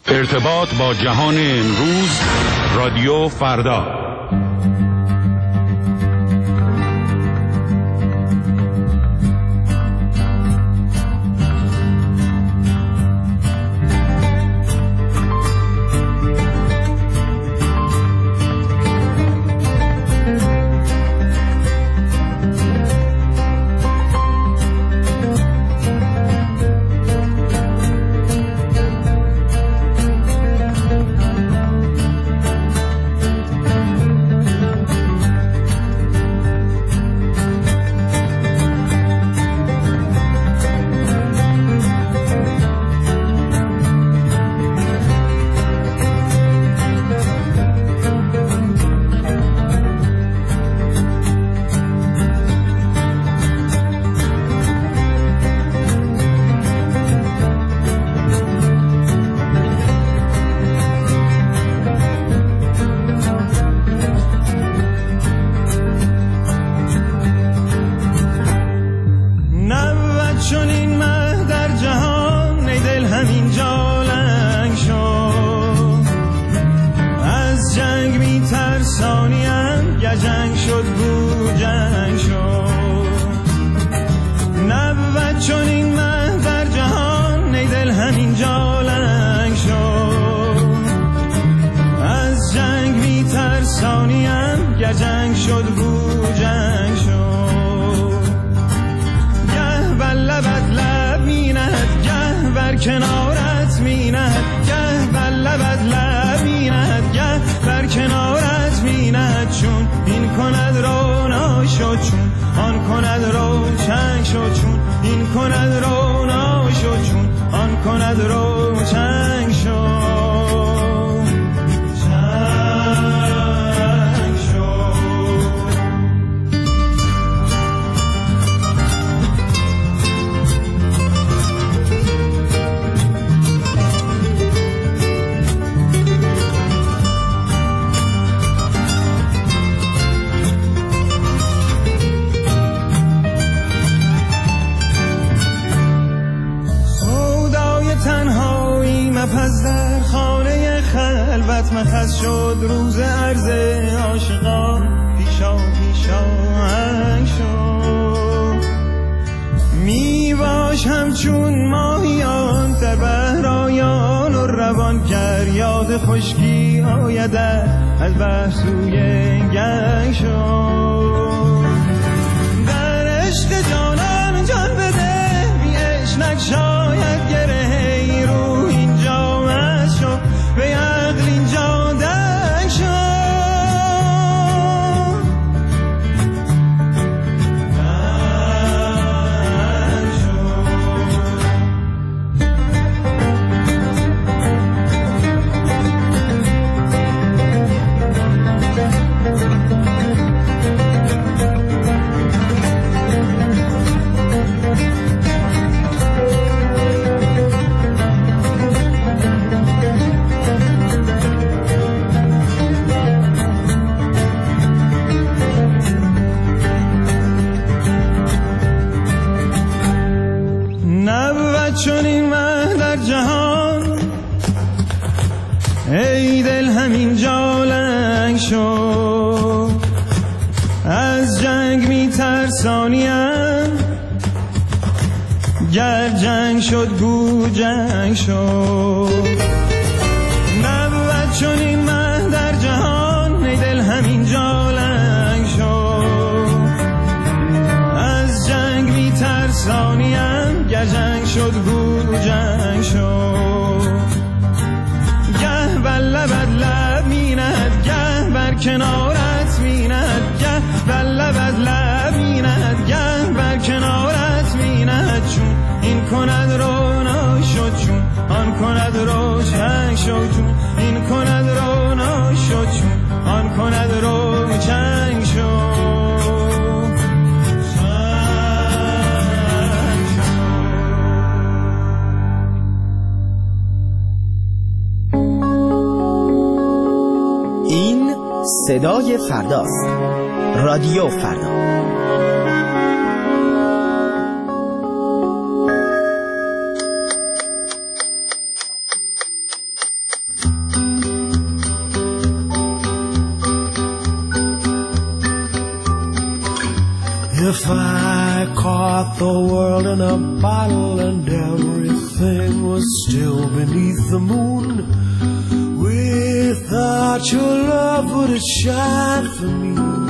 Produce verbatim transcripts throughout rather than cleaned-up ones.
ارتباط با جهان امروز، رادیو فردا. خشکی آید از بحر سوی گنگ شو، در عشق جانان جان بده، بی عشق شاید گره رو اینجا مست شو، به عقل اینجا دنگ شو. چون این مه در جهان، ای دل همین جا لنگ شو، از جنگ می ترسانیم، گر جنگ شد گو جنگ شو. نبود چون این مه در جهان، ای دل همین جا لنگ شو، از جنگ می ترسانیم، گر جنگ شد گو جنگ شو. گه بر لبت لب میند، گه بر کنارت میند، گه بر لبت لب میند، گه بر کنارت میند. چون این کند رونا شد، چون آن کند روشن شد، چون این کند رونا شد، چون آن کند روشن شد. صدای فرداست. رادیو فردا. if I caught the world in a bottle and everything was still beneath the moon, without your love would it shine for me?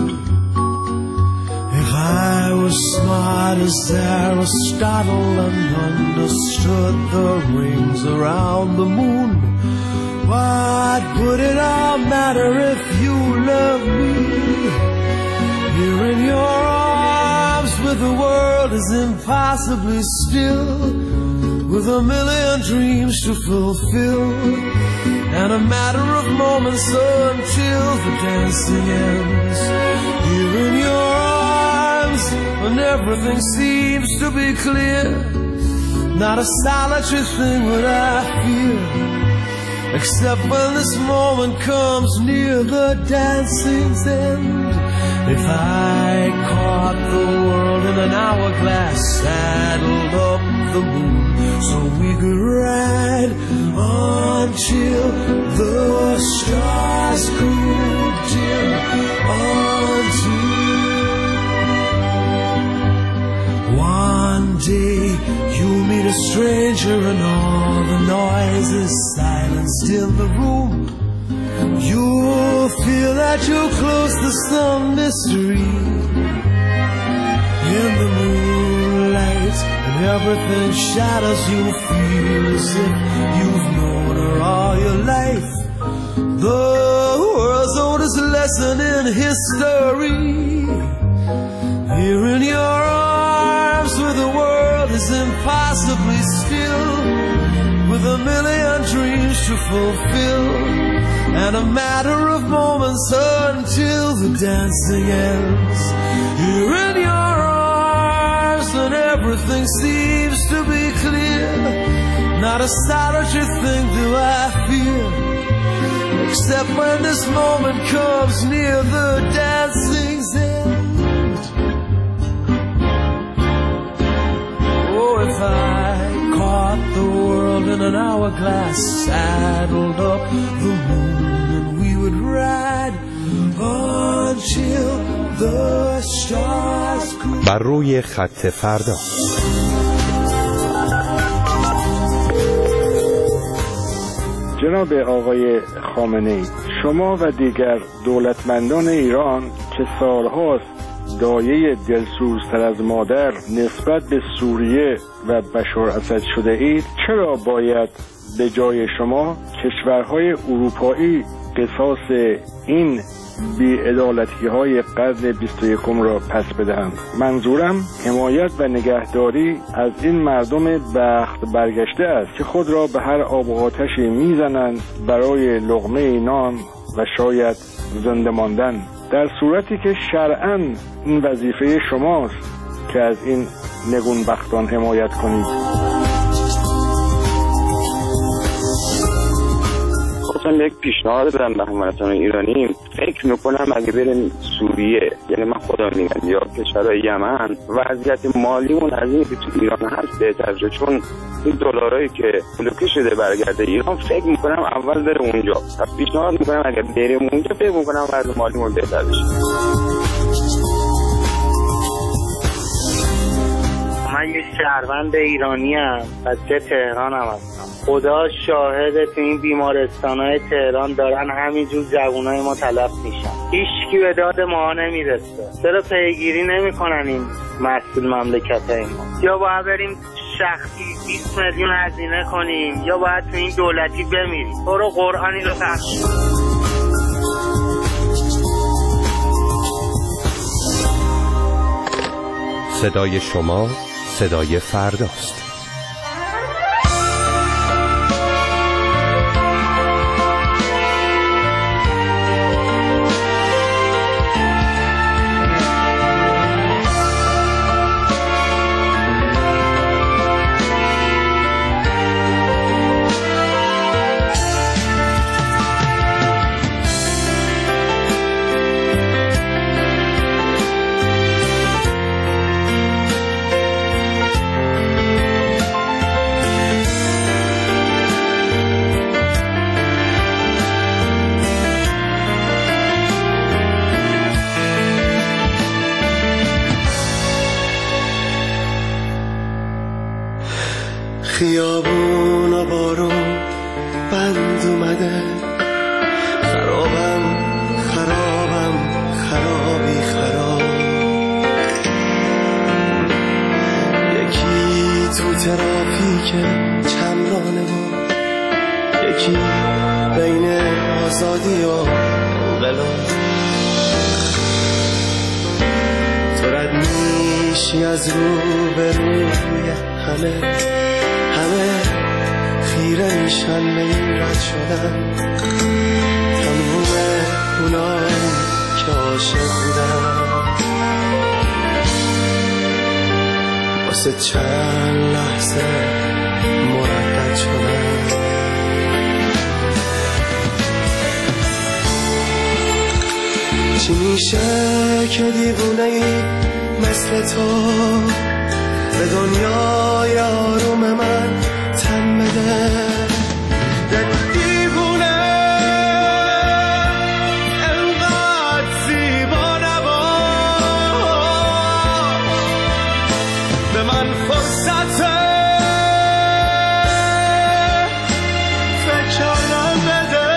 If I was smart as Aristotle and understood the rings around the moon, what would it all matter if you loved me? Here in your arms where the world is impossibly still, with a million dreams to fulfill, and a matter of moments until the dancing ends. Here in your arms when everything seems to be clear, not a solitary thing would I fear, except when this moment comes near the dancing's end. If I caught the world in an hourglass, saddled up the moon so we could ride until the stars grew dim, until one day you meet a stranger and all the noise is silenced in the room. You'll feel that you're close to some mystery. In the moonlight and everything shadows, you feel as if you've known her all your life. The world's oldest lesson in history. Here in your arms where the world is impossibly still, with a million dreams to fulfill, and a matter of moments until the dancing ends. Here in your arms when everything seems to be clear, not a solitary thing do I fear, except when this moment comes near the dancing's end. Oh, if I caught the world in an hourglass, saddled up the moon, and we would ride until the stars grew. بر روی خط فردا. جناب آقای خامنه‌ای، شما و دیگر دولتمندان ایران که سالهاست دایه دلسوزتر از مادر نسبت به سوریه و بشار اسد شده اید، چرا باید به جای شما کشورهای اروپایی قصاص این بی‌عدالتی‌های قرن بیست و یکم را پس بدهند؟ منظورم حمایت و نگهداری از این مردم بخت برگشته است که خود را به هر آب و آتشی میزنند برای لقمه نان و شاید زنده ماندن، در صورتی که شرعاً این وظیفه شماست که از این نگونبختان حمایت کنید. خواستم یک پیشنهاد بدم به هموطنان ایرانی. فکر میکنم اگه بریم سوریه، یعنی من خدا میگم، یا کشورهای یمن، وضعیت مالیمون از این که تو ایران هست بهتر شه، چون این دلارایی که بلوکه شده برگرده ایران، فکر میکنم اول بره اونجا. پیشنهاد میکنم اگه بریم اونجا، فکر میکنم وضع مالیمون بهتر بشه. من یه شهروند ایرانی ام، بچه تهران هم هستم. خدا شاهده تو این بیمارستان‌های تهران دارن همینجور جوانای ما تلف میشن، هیچکی به داد ما نمیرسه. چرا پیگیری نمیکنن این مسئول مملکت ما؟ یا باید بریم شخصی بیست میلیون هزینه کنیم، یا باید تو این دولتی بمیریم. برو قرآنی رو تخشیم. صدای شما صدای فرداست. که چندانه بود، یکی بین آزادی و انقلاب. تو رد میشی از رو به روی همه، همه خیره میشن به این رد شدن. تموم اونایی که عاشق بودن واسه چند لحظه مردد شدن. چی میشه که دیوونه ای مثل تو به دنیای آروم من تن بده؟ دیوونه انقدر زیبا نباش، به من فرصت فکر کردن بده.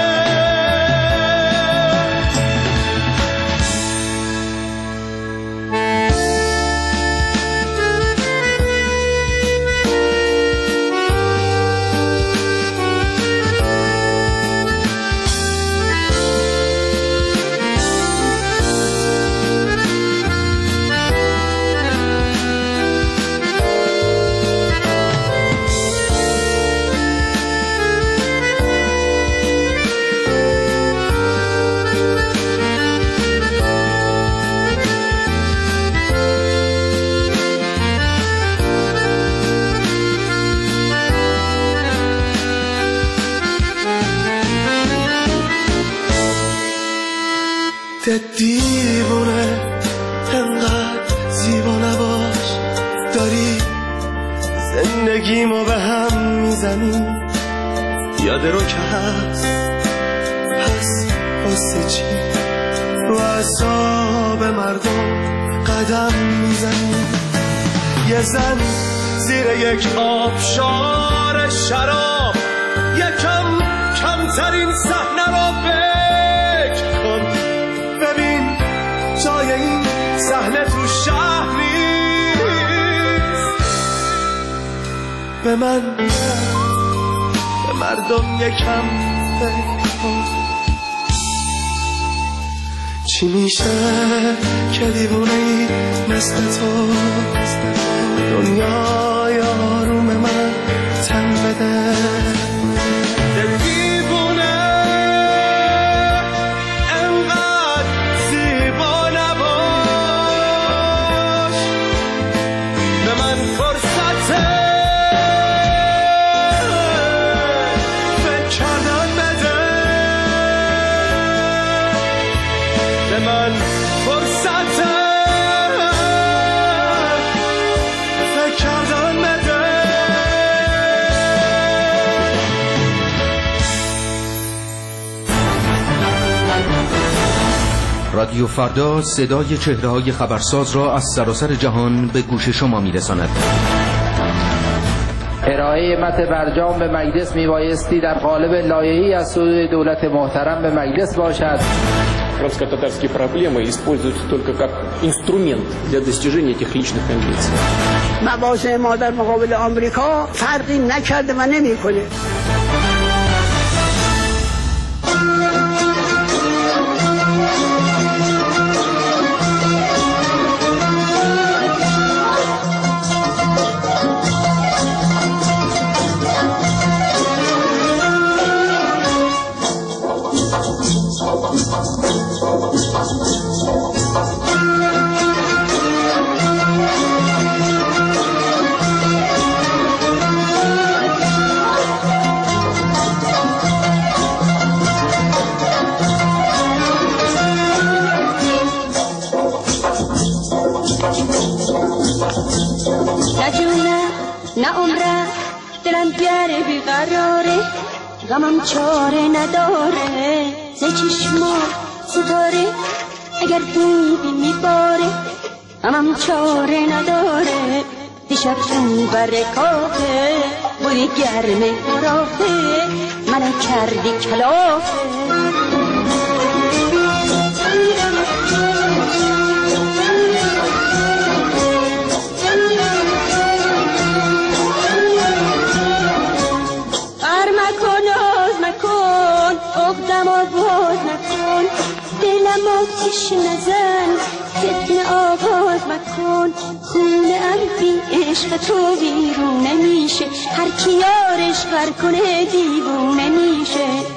دیوونه انقدر زیبا نباش، داری زندگیمو به هم میزنی. یاد رو که هست، پس واسه چی رو اعصاب مردم قدم میزنی؟ یه زن زیر یک آبشار شراب، یکم کمترین صحنه رو فکر کن. ببین جای این صحنه تو شهر نیست. به من، به مردم یکم فکر کن. چی میشه که دیوونه ای مثل تو دنیای آروم من تن بده؟ رادیو فردا صدای چهره‌های خبرساز را از سراسر جهان به گوش شما می‌رساند. ارائه متن برجام به مجلس میبایستی در قالب لایحه‌ای از سوی دولت محترم به مجلس باشد. Крымско-татарские проблемы используются только как инструмент для достижения этих личных амбиций. مواضع ما در مقابل آمریکا فرقی نکرده و نمی‌کنه. غمم چاره نداره ز چشما ستاره اگر دیدی میباره. غمم چاره نداره دیشب تو برکاته بوی گرم راهه منو کردی کلافه. عقدم آواز نکن، دلم آتیش نزن، فتنه آغاز مکن. خونه ام بی عشق تو بیرون نمیشه، هر کی یارش غر کنه دیوونه میشه.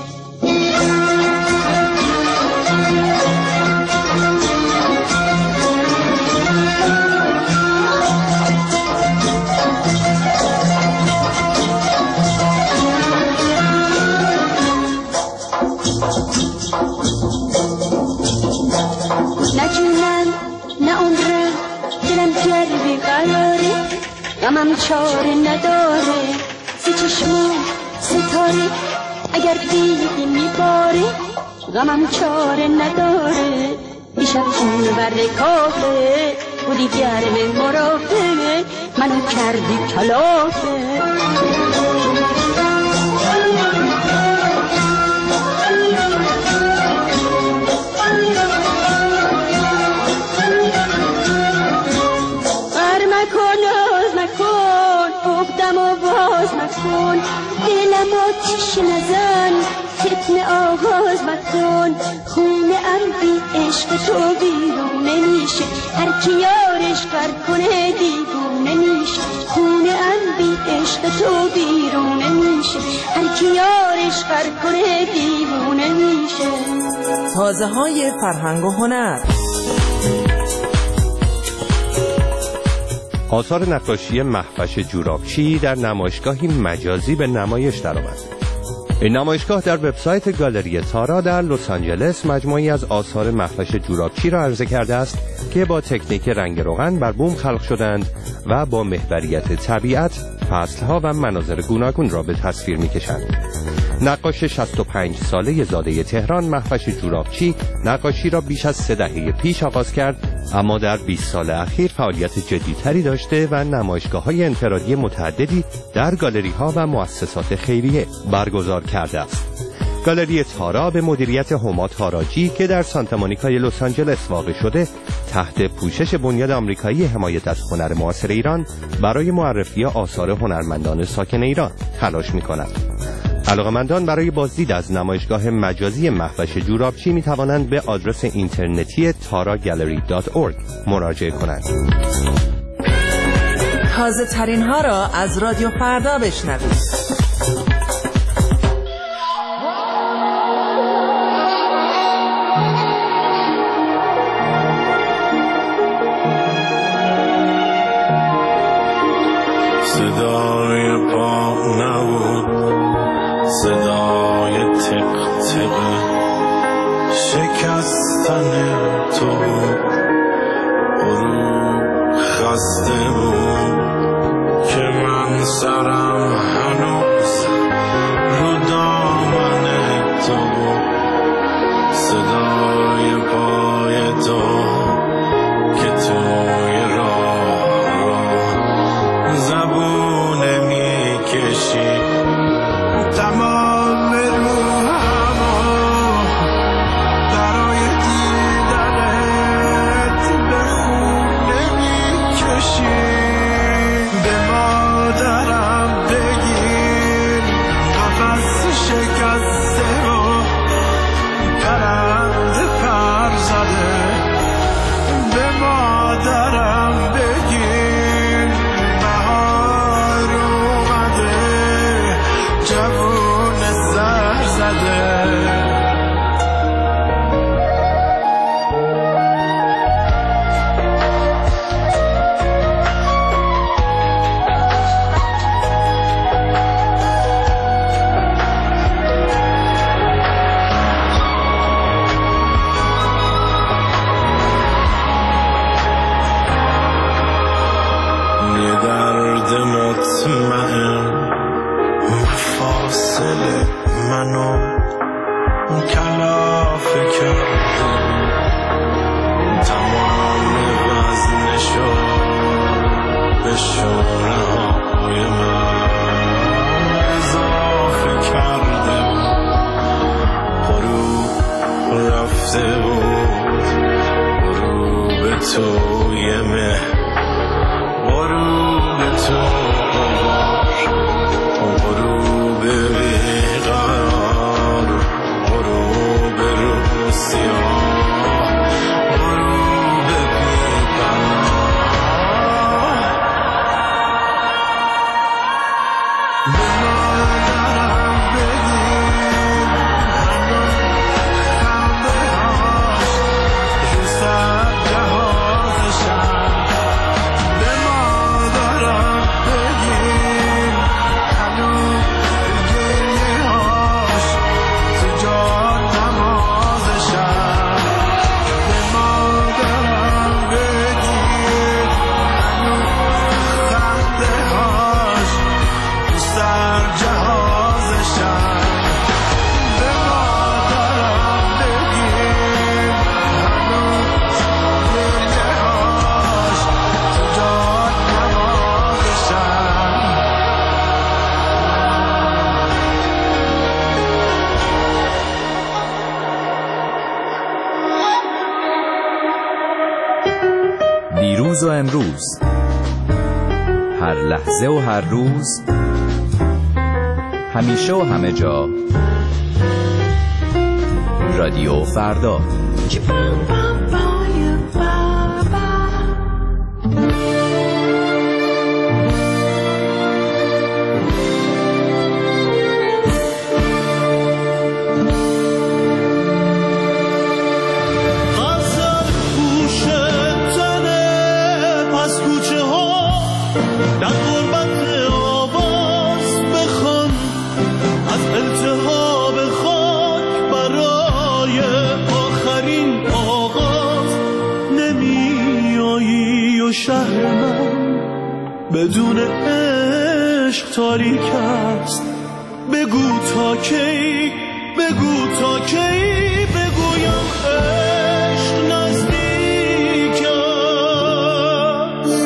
نه جونم نه عمرم دلم گر بیقراره، غمم چاره نداره، سی چشمم ستاره اگر دیدی میباره، غمم چاره نداره. دیشب خون برد کافه بودی گرم مرافه، منو کردی کلافه. دلم آتیش نزن، فتنه آغاز مکن. خونه ام بی عشق تو بیرون نمیشه، هر کی یارش غر کنه دیوونه میشه. خونه ام بی عشق تو بیرون نمیشه، هر کی یارش غر کنه دیوونه میشه. تازه های فرهنگ و هنر. آثار نقاشی مهوش جورابچی در نمایشگاهی مجازی به نمایش درآمد. این نمایشگاه در وبسایت گالری تارا در لس آنجلس مجموعی از آثار مهوش جورابچی را عرضه کرده است که با تکنیک رنگ روغن بر بوم خلق شدند و با محوریت طبیعت، فصلها و مناظر گوناگون را به تصویر می‌کشند. نقاش شصت و پنج ساله زاده تهران مهوش جورابچی نقاشی را بیش از سه دهه پیش آغاز کرد، اما در بیست سال اخیر فعالیت جدی‌تری داشته و نمایشگاه‌های انفرادی متعددی در گالری‌ها و مؤسسات خیریه برگزار کرده است. گالری تارا به مدیریت هما تاراجی که در سانتا مونیکای لس آنجلس واقع شده، تحت پوشش بنیاد آمریکایی حمایت از هنر معاصر ایران برای معرفی آثار هنرمندان ساکن ایران تلاش می‌کند. علاقه‌مندان برای بازدید از نمایشگاه مجازی مهوش جورابچی می توانند به آدرس اینترنتی تارا گالری دات اورگ مراجعه کنند. تازه ترین ها را از رادیو فردا بشنوید. صدای پا نبود، صدای تق تق شکستن تو غروب خسته بود که من سرم هنوز رو دامن تو بود. صدای پای تو که توی راه رو زبونه میکشی، تمام روحمو برای دیدنت به خونه میکشی. به مادرم بگیر قفس شکسته و پرنده پر زده. به مادرم بگیر بهار اومده، جوون سر زده. یه درد مطمئن فاصله منو کلافه کرده، تمام وزنشو به شونه های من اضافه کرده. غروب رفته بود، غروب توی مه، غروب تو غروب بیقرار، غروب دیروز و امروز، هر لحظه و هر روز، همیشه و همه جا، رادیو فردا. شهر من بدون عشق تاریک است. بگو تا کی، بگو تا کی بگویم عشق نزدیک است.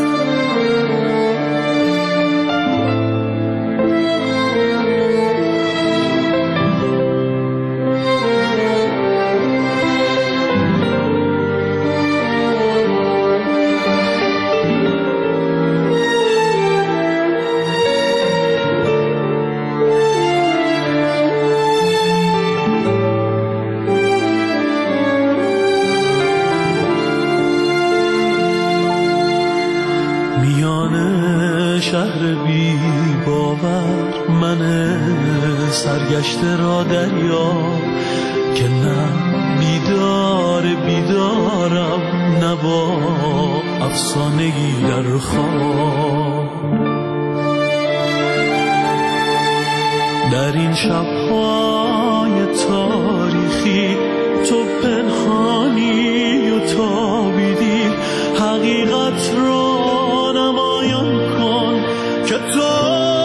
شهر بی باور من سرگشته را دریاب که نه بیدار بیدارم نه با افسانگی در خواب. در این شب‌های تاریخی تو پنهانی و تابیدی، حقیقت را نمایان کن که تو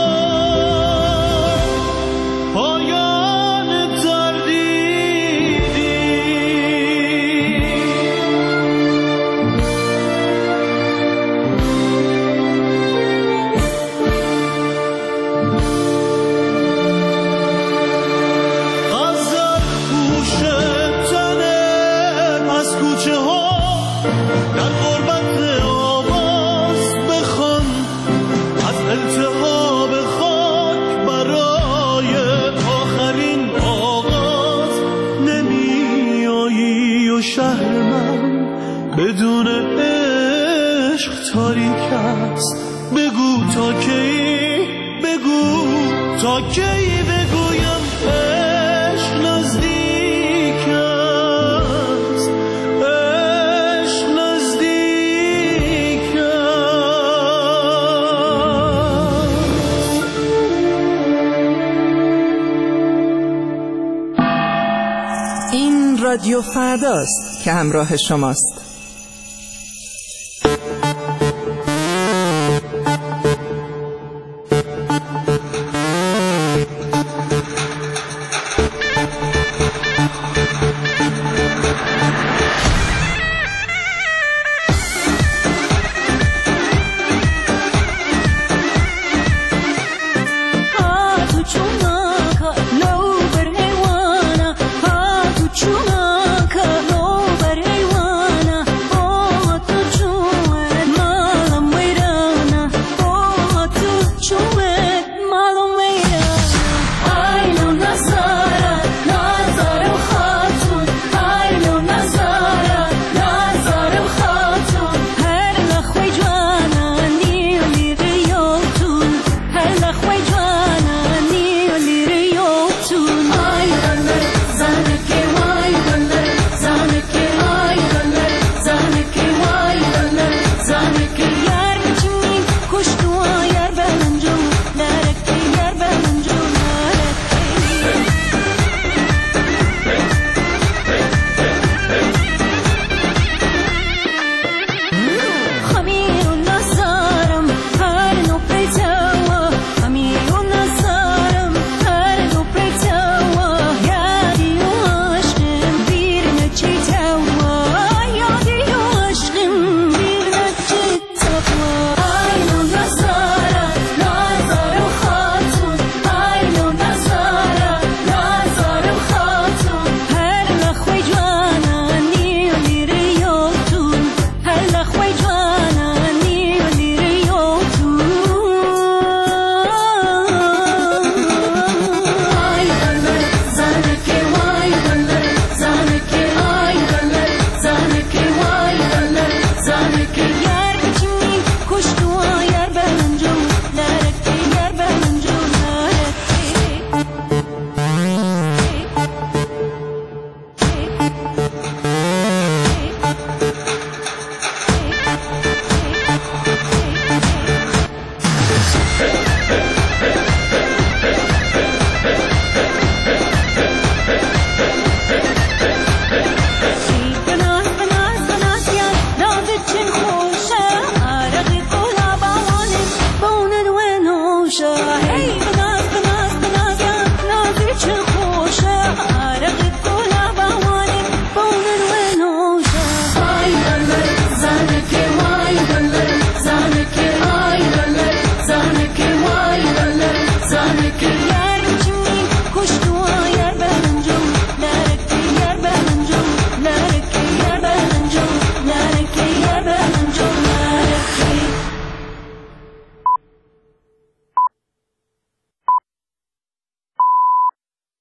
پایان تردیدی. غزل پوش تنه از کوچه ها در غربت آواز بخوان، از التهاب خاک برای آخرین آغاز نمی آیی و شهر من بدون عشق تاریک است. بگو تا کی، بگو تا کی بگویم عشق نزدیک است. عشق نزدیک است. این رادیو فرداست که همراه شماست.